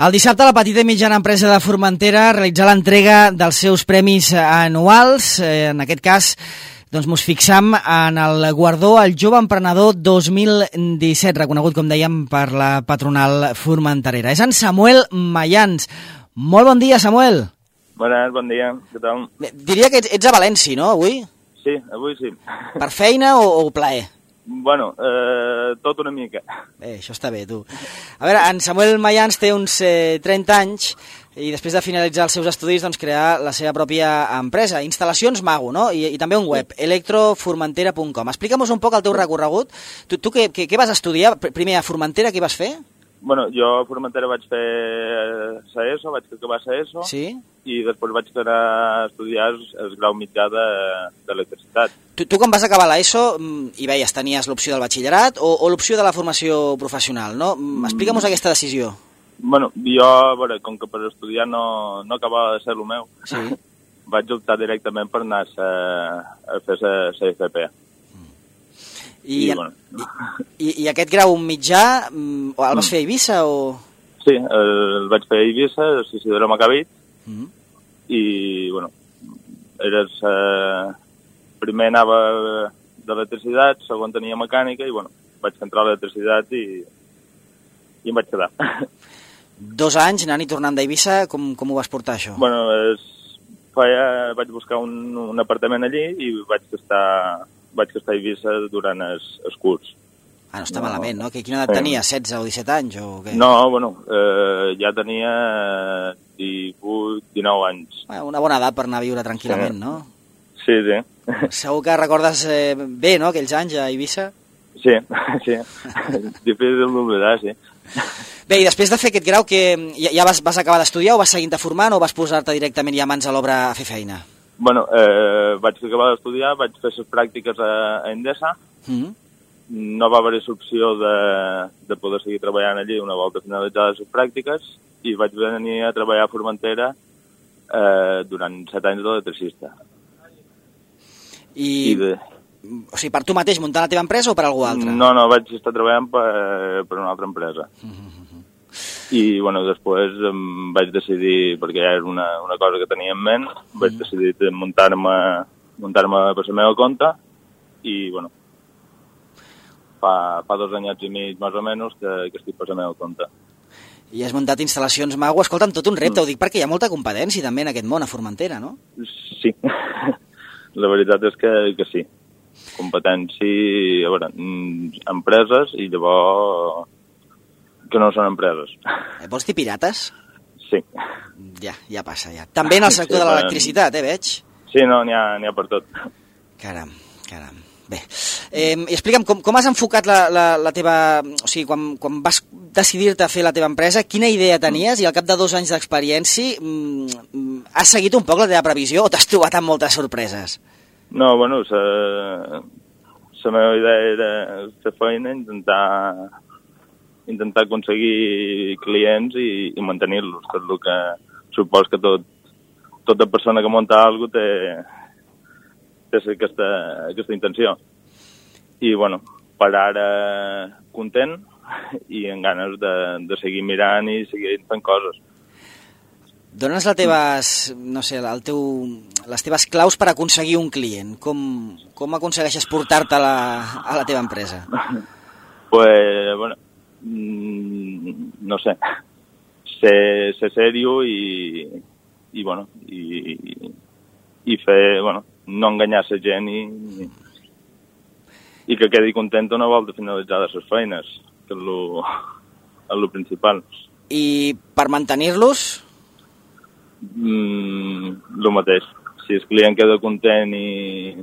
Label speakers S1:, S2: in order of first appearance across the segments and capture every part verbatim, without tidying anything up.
S1: El dissabte la petita i mitjana empresa de Formentera realitzà l'entrega dels seus premis anuals. En aquest cas, doncs, mos fixam en el guardó al Jove Emprenedor dos mil disset, reconegut, com dèiem, per la patronal formenterera. És en Samuel Mayans. Molt bon dia, Samuel.
S2: Bones, bon dia, què tal?
S1: Diria que ets, ets a València, no, avui?
S2: Sí, avui sí.
S1: Per feina o, o plaer?
S2: Bueno, eh, tot una mica.
S1: Bé, això està bé, tu. A veure, en Samuel Mayans té uns eh, trenta anys i després de finalitzar els seus estudis, doncs, crear la seva pròpia empresa, Instal·lacions Mago, no? I, i també un web, electroformentera punt com. Explica'm un poc el teu recorregut. Tu, tu què, què, què vas estudiar? Primer a Formentera, què vas fer?
S2: Bueno, jo a Formentera vaig fer la ESO, vaig acabar la ESO,
S1: sí?
S2: I després vaig anar a estudiar el, el grau mitjà d'electricitat.
S1: Tu, tu quan vas acabar l'ESO i veies, tenies l'opció del batxillerat o, o l'opció de la formació professional, no? Explica'm mm. aquesta decisió.
S2: Bueno, jo, a veure, com que per estudiar no, no acabava de ser el meu,
S1: sí?
S2: vaig optar directament per anar a, a fer la F P.
S1: I, I, bueno. i, I aquest grau mitjà, el vas fer a Eivissa o...?
S2: Sí, el vaig fer a Eivissa, a l'Isidre Macabit, mm. i, bueno, eres... Eh, primer anava d'electricitat, segon tenia mecànica, i, bueno, vaig entrar a l'electricitat i, i em vaig quedar.
S1: Dos anys anant i tornant d'Eivissa, com, com ho vas portar, això?
S2: Bueno, és, feia, vaig buscar un, un apartament allí i vaig estar... vaig estar a Eivissa durant el, el curs.
S1: Ah, no està no. malament, no? Quina edat sí. tenia? setze o disset anys o què?
S2: No, bueno, eh, ja tenia divuit, dinou anys.
S1: Ah, una bona edat per anar a viure tranquil·lament, sí. no?
S2: Sí, sí.
S1: Segur que recordes eh, bé, no?, aquells anys a Eivissa?
S2: Sí, sí. Difícil d'oblidar, sí.
S1: Bé, i després de fer aquest grau, que ja, ja vas, vas acabar d'estudiar o vas seguint-te formant o vas posar-te directament ja mans a l'obra a fer feina?
S2: Bueno, eh, vaig acabar d'estudiar, vaig fer les pràctiques a, a Endesa, mm-hmm. no va haver l'opció de, de poder seguir treballant allí una volta finalitzades les pràctiques i vaig venir a treballar a Formentera eh, durant set anys d'electricista.
S1: I, I de... o sigui, per tu mateix muntar la teva empresa o per algú altre?
S2: No, no, vaig estar treballant per, per una altra empresa. Mm-hmm. I, bueno, després em vaig decidir, perquè ja era una, una cosa que tenia en ment, mm. vaig decidir muntar-me muntar-me per la meva compte i, bueno, fa, fa dos anyats i mig, més o menys, que, que estic per la meva compte.
S1: I has muntat Instal·lacions Mago. Escolta'm, tot un repte, mm. ho dic perquè hi ha molta competència també en aquest món, a Formentera, no?
S2: Sí, la veritat és que, que sí. Competència, a veure, empreses i llavors... que no són empreses.
S1: Eh, vols dir pirates?
S2: Sí.
S1: Ja, ja passa, ja. També en el sector sí, de l'electricitat, eh, veig?
S2: Sí, no, n'hi ha, n'hi ha per tot.
S1: Caram, caram. Bé, eh, explica'm, com, com has enfocat la, la, la teva... O sigui, quan, quan vas decidir-te a fer la teva empresa, quina idea tenies i al cap de dos anys d'experiència mm, has seguit un poc la teva previsió o t'has trobat amb moltes sorpreses?
S2: No, bueno, la meva idea era fer feina, intentar... intentar aconseguir clients i, i mantenir-los, que és el que supos que tot, tota persona que munta alguna cosa té, té aquesta, aquesta intenció. I, bueno, per ara content i amb ganes de, de seguir mirant i seguir fent coses.
S1: Dones les teves, no sé, el teu, les teves claus per aconseguir un client. Com, com aconsegueixes portar-te a, la, a la teva empresa?
S2: Pues, bueno, no sé, ser, ser serio i, i bueno, i, i fer, bueno, no enganyar la gent i, i, i que quedi content una volta finalitzades les feines, que és lo, és lo principal.
S1: I per mantenir-los?
S2: Mm, lo mateix. Si el client queda content i,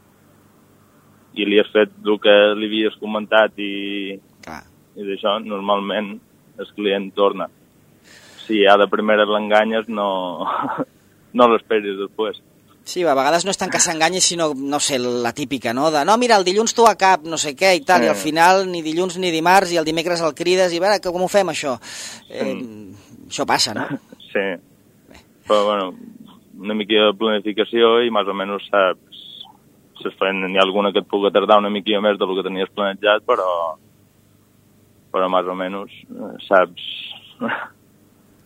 S2: i li has fet el que li havies comentat i... Clar. I d'això, normalment, el client torna. Si ja de primeres l'enganyes, no, no l'esperis després.
S1: Sí, a vegades no és tant que s'enganyi, sinó, no sé, la típica, no? De, no, mira, el dilluns tu a cap, no sé què, i tal, sí. I al final ni dilluns ni dimarts, i el dimecres el crides, i a veure, com ho fem, això? Eh, mm. Això passa, no?
S2: Sí. Bé. Però, bueno, una mica de planificació i més o menys saps... N'hi ha alguna que et pugui tardar una mica més del que tenies planejat, però... però més o menys saps,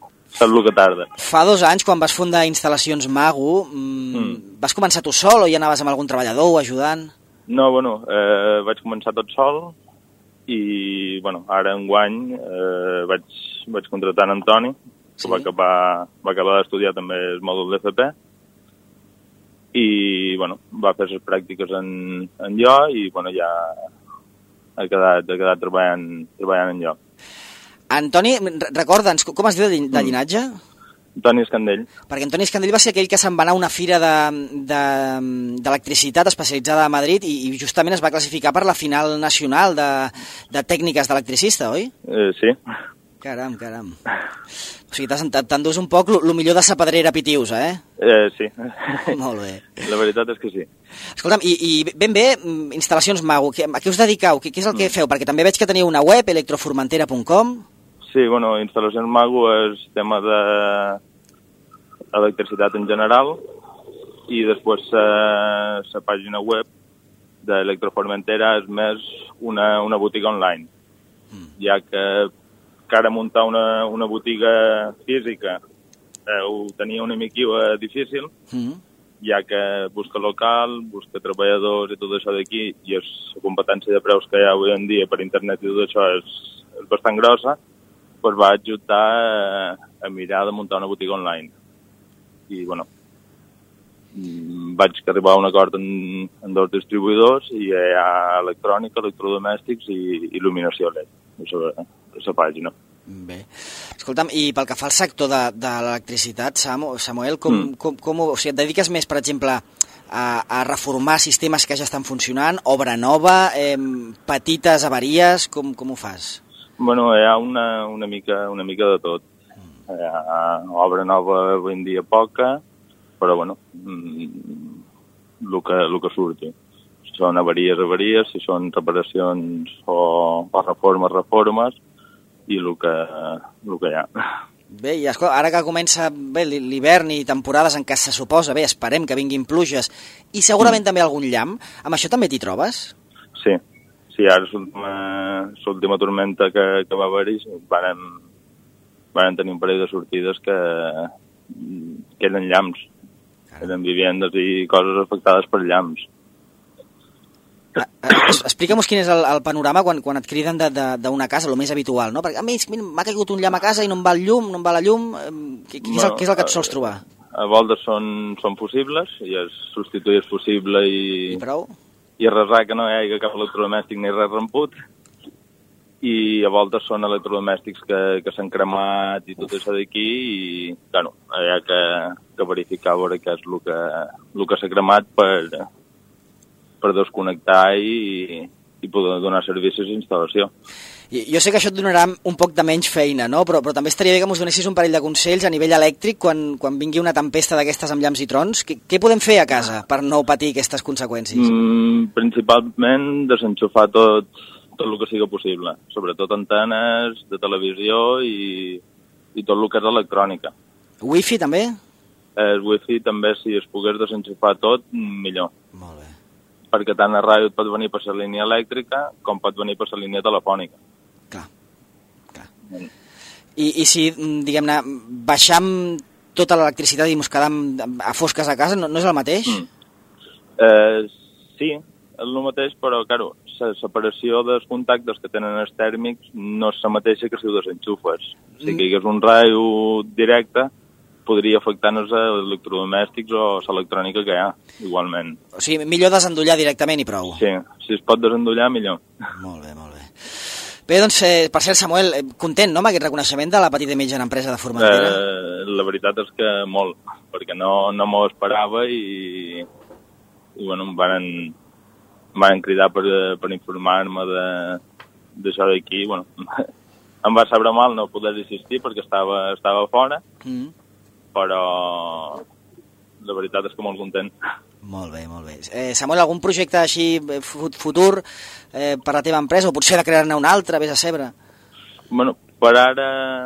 S2: saps el que tarda.
S1: Fa dos anys, quan vas fundar Instal·lacions Mago, mm, mm. vas començar tu sol o ja anaves amb algun treballador o ajudant?
S2: No, bueno, eh, vaig començar tot sol i, bueno, ara enguany eh, vaig, vaig contratar en Antoni, que sí? va acabar, va acabar d'estudiar també el mòdul d'F P, i, bueno, va fer les pràctiques en, en jo i, bueno, ja ha quedat, ha quedat treballant, treballant en jo.
S1: Antoni, recorda'ns, com es diu de, de llinatge?
S2: Antoni Escandell.
S1: Perquè Antoni Escandell va ser aquell que se'n va anar a una fira d'electricitat de, de, especialitzada a Madrid i, i justament es va classificar per la final nacional de, de tècniques d'electricista, oi?
S2: Eh, sí.
S1: Caram, caram. O sigui, t'endús un poc el millor de sa pedrera Pitius, eh?
S2: Eh, sí.
S1: Molt bé.
S2: La veritat és que sí.
S1: Escolta'm, i, i ben bé, Instal·lacions Mago, a què us dediqueu? Què, què és el que feu? Perquè també veig que teniu una web, electroformentera punt com.
S2: Sí, bueno, Instal·lacions Mago és tema d'electricitat en general i després la pàgina web d'Electroformentera és més una, una botiga online, mm. ja que ara muntar una, una botiga física eh, ho tenia una mica difícil, mm. ja que busca local, busca treballadors i tot això d'aquí, i és la competència de preus que hi ha avui en dia per internet i tot això és, és bastant grossa, doncs va ajudar a, a mirar de muntar una botiga online. I, bueno, vaig arribar a un acord en, en dos distribuïdors i hi ha electrònica, electrodomèstics i il·luminació L E D sobre la pàgina.
S1: Bé. Escolta'm, i pel que fa al sector de, de l'electricitat, Samuel, com, mm. com, com, o sigui, et dediques més, per exemple, a, a reformar sistemes que ja estan funcionant, obra nova, eh, petites avaries, com, com ho fas?
S2: Bueno, hi ha una, una, mica, una mica de tot. Hi ha obra nova avui en dia poca, però, bueno, el que, el que surti. Si són avaries, avaries, si són reparacions o, o reformes, reformes, i el que, el que hi ha.
S1: Bé, i escolta, ara que comença l'hivern i temporades en què se suposa, bé, esperem que vinguin pluges, i segurament mm. també algun llamp, amb això també t'hi trobes?
S2: Sí, sí, ara l'última tormenta que, que va haver-hi van, van tenir un parell de sortides que, que eren llamps, Caram. eren vivendes i coses afectades per llamps.
S1: Explica'm quin és el, el panorama quan, quan et criden d'una casa, el més habitual, no? Perquè a mi m'ha caigut un llamp a casa i no em va el llum, no em va la llum, què, què, és, el, què és el que et sols trobar?
S2: A voltes són, són possibles, i el substituir és possible i...
S1: I prou?
S2: I arrasar que no hi hagi cap electrodomèstic ni res ramput, i a voltes són electrodomèstics que, que s'han cremat i tot Uf. això d'aquí, i, bueno, hi ha que, que verificar veure què és el que, el que s'ha cremat per... per desconnectar i, i poder donar servicis d'instal·lació.
S1: Jo sé que això et donarà un poc de menys feina, no? Però, però també estaria bé que ens donessis un parell de consells a nivell elèctric quan, quan vingui una tempesta d'aquestes amb llamps i trons. Què, què podem fer a casa per no patir aquestes conseqüències?
S2: Mm, principalment desenxufar tot, tot el que sigui possible, sobretot antenes de televisió i, i tot el que és electrònica.
S1: Wifi també?
S2: El wifi també, si es pogués desenxufar tot, millor.
S1: Molt bé.
S2: Perquè tant a ràdio et pot venir per la línia elèctrica com pot venir per la línia telefònica.
S1: Clar, clar. Mm. I, I si, diguem-ne, baixam tota l'electricitat i mos quedam a fosques a casa, no, no és el mateix?
S2: Mm. Eh, sí, és el mateix, però, claro, la separació dels contactes que tenen els tèrmics no és la mateixa que si ho desenxufes. Mm. Si hi hagués un raio directe, podria afectar els electrodomèstics o l'electrònica que hi ha, igualment.
S1: O sigui, millor desendollar directament i prou.
S2: Sí, si es pot desendollar, millor.
S1: Molt bé, molt bé. Bé, doncs, eh, per cert, Samuel, content, no?, amb aquest reconeixement de la petita i mitjana empresa de Formentera?
S2: Eh, la veritat és que molt, perquè no, no m'ho esperava i, i bueno, em van, em van cridar per, per informar-me d'això d'aquí. Bueno, em va saber mal no poder assistir perquè estava, estava fora, mm. però la veritat és que molt content.
S1: Molt bé, molt bé. Eh, Samuel, algun projecte així futur eh, per la teva empresa, o potser de crear-ne un altre, vés a saber?
S2: Bueno, per ara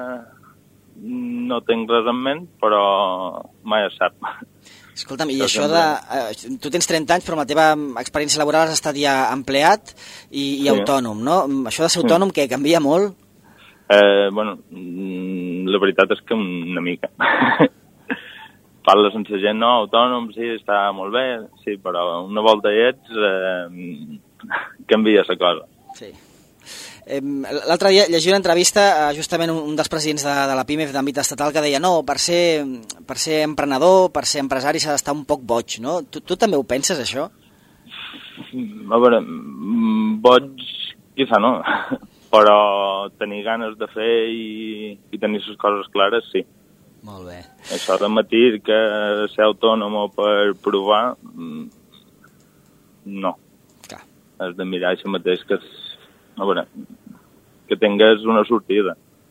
S2: no tinc res en ment, però mai es sap.
S1: Escolta'm, i això de... Eh, tu tens trenta anys, però amb la teva experiència laboral has estat ja empleat i, i sí. autònom, no? Això de ser autònom, sí. què, canvia molt?
S2: Eh, bueno, la veritat és que una mica. Parla sense gent, no, autònom, sí, està molt bé, sí, però una volta hi ets, eh, canvia la cosa.
S1: Sí. Eh, L'altre dia llegia una entrevista a justament un dels presidents de, de la PIMEF d'àmbit estatal que deia no, per ser, per ser emprenedor, per ser empresari s'ha d'estar un poc boig, no? Tu, tu també ho penses, això?
S2: A veure, boig, quizà no, però tenir ganes de fer i, i tenir les coses clares, sí.
S1: Molt bé.
S2: Això de matir que ser autònom per provar, no.
S1: Clar.
S2: Has de mirar això mateix que, a veure, que tingués una sortida.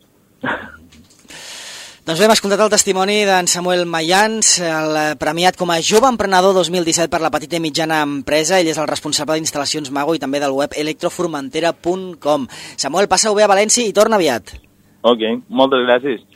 S1: Doncs bé, hem escoltat el testimoni d'en Samuel Mayans, el premiat com a jove emprenedor dos mil disset per la petita i mitjana empresa. Ell és el responsable d'instal·lacions Mago i també del web electroformentera punt com. Samuel, passa-ho bé a València i torna aviat.
S2: Ok, moltes gràcies.